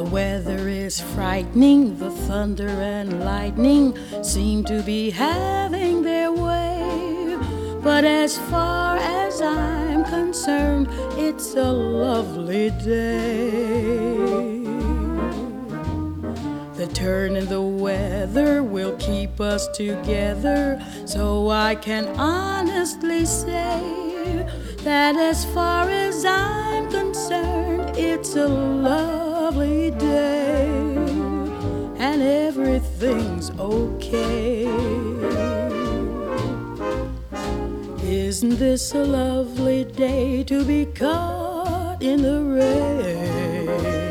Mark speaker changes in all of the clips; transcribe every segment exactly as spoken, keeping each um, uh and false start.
Speaker 1: weather is frightening, the thunder and lightning seem to be having their way. But as far as I'm concerned, it's a lovely day. The turn in the weather will keep us together, so I can honestly say that as far as I'm concerned, it's a lovely day, and everything's okay. Isn't this a lovely day to be caught in the rain?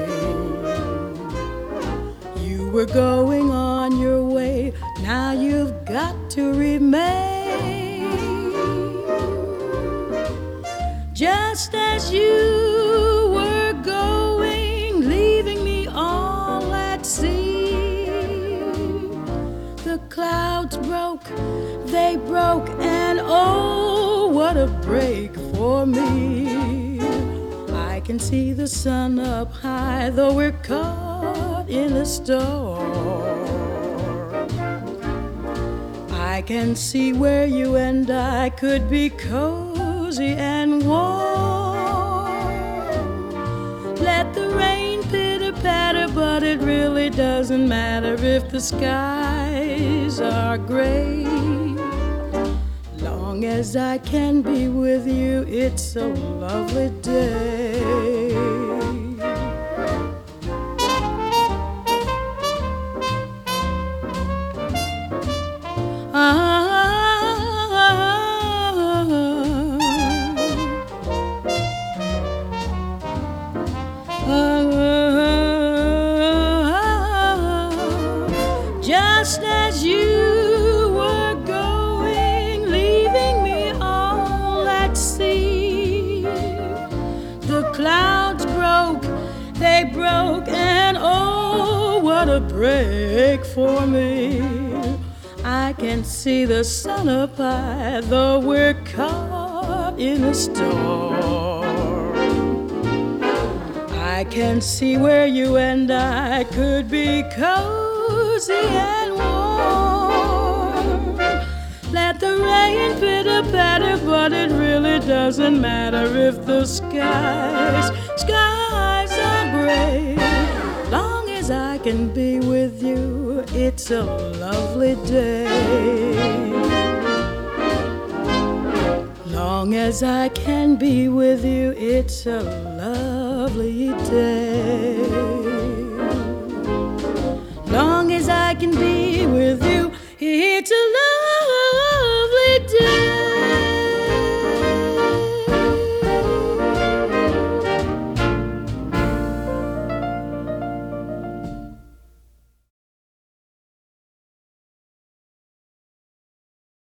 Speaker 1: You were going on your way, now you've got to remain. Just as you were going, leaving me all at sea, the clouds broke, they broke, and oh, what a break for me. I can see the sun up high, though we're caught in a storm. I can see where you and I could be cozy and warm. Let the rain pitter-patter, but it really doesn't matter if the skies are gray. Long as I can be with you, it's a lovely day. Ah, just as you were going, leaving me all at sea, the clouds broke, they broke, and oh, what a break for me. I can see the sun up high, though we're caught in a storm. I can see where you and I could be cozy and warm. Let the rain pitter-patter, but it really doesn't matter if the skies, skies are gray. Long as I can be with you, it's a lovely day. Long as I can be with you, it's a lovely day.